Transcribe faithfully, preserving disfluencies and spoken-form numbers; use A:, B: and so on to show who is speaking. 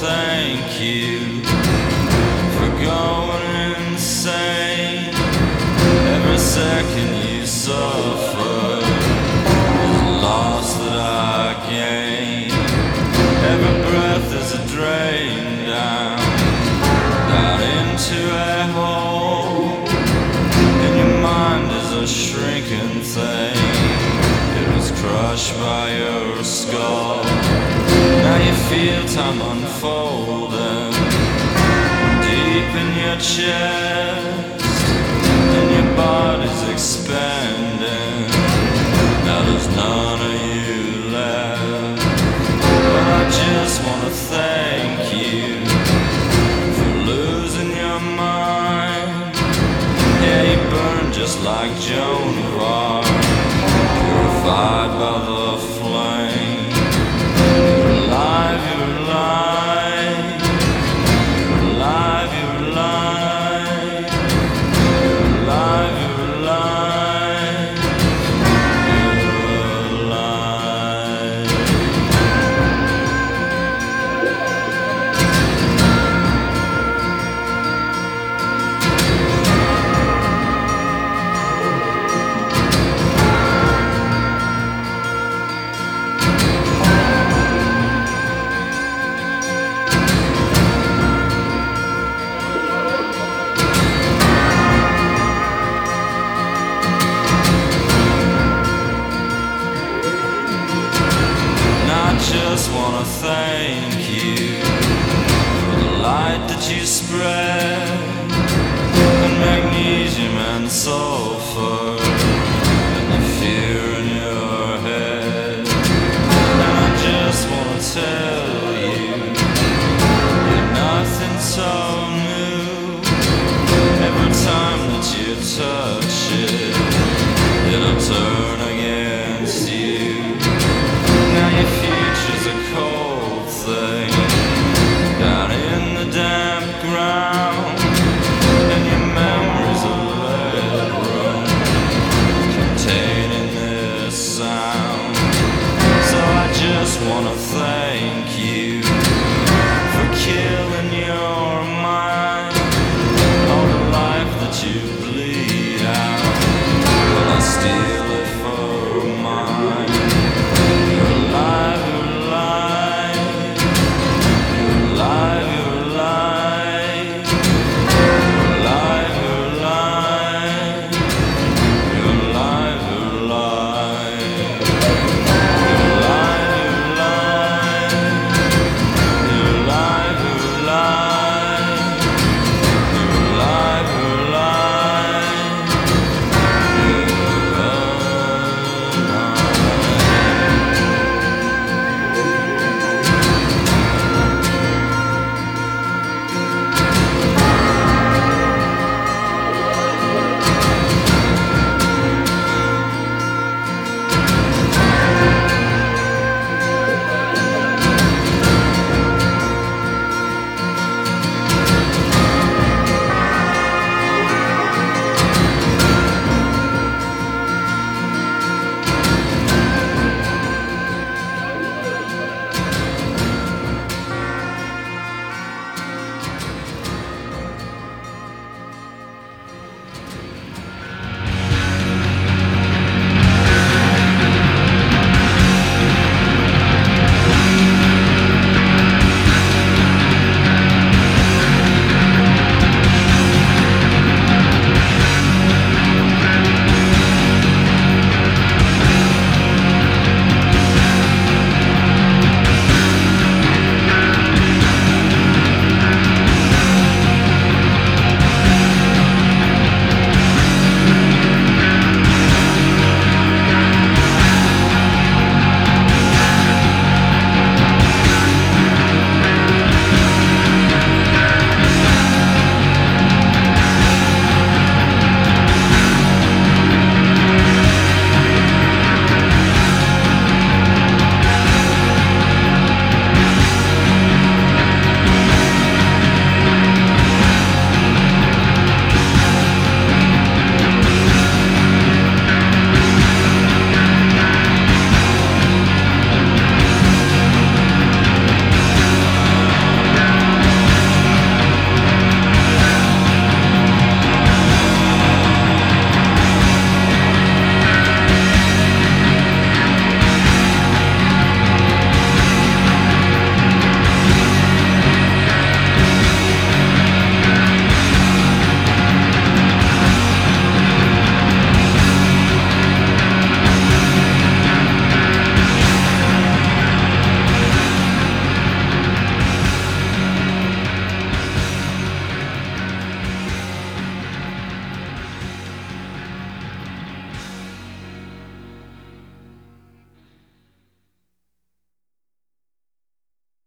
A: thank you for going insane. Every second you suffer is a loss that I gain. Every breath is a drain down, down into a hole. And your mind is a shrinking thing. It was crushed by your skull. Now you feel time unfolding deep in your chest, and your body's expanding. Now there's none of you left. But I just wanna thank you for losing your mind. Yeah, you burn just like Joan of Arc, purified by the flame. You're alive, you're alive, you're alive, you're alive, you're alive, you're alive, you're alive. Just wanna thank you for the light that you spread, and magnesium and soul.